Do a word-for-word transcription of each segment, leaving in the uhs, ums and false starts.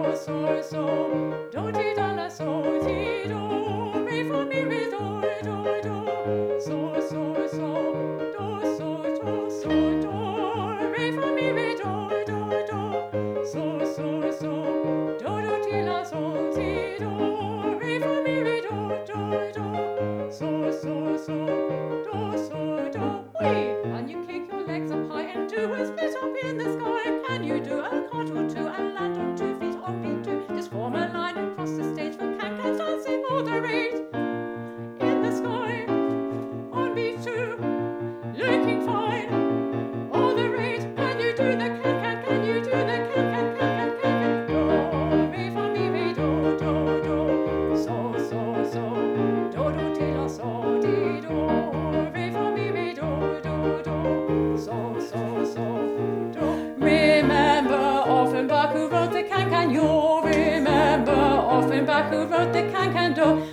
do, so, so, do, ti, do, la, so, ti, do, re, fa, mi, re, do, do, do, so, so, so, do, so, do, so, do, re, fa, mi, re, do, do, do, so, so, so, do, do, ti, la, so, ti, do, re, fa, mi, re, do, do, do, so, so, so, do, so, do, wee! Can you kick your legs up high and do a split up in the sky? Can you do a cartwheel too and land on two feet on beat two? Just form a line across the stage for can-can dancing all the rage. In the sky, on beat two, looking fine, all the rage. Can you do the can-can, can you do the can-can, can-can, can-can? Do, re, fa, mi, re, do, do, do, so, so, so, do, do, ti, la, so, ti, do, re, fa, mi, re, do, do, do, so, so, so, do. Remember Offenbach who wrote the can-can, you'll remember Offenbach who wrote the can-can, do.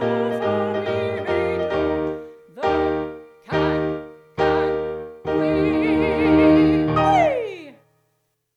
The can, can, we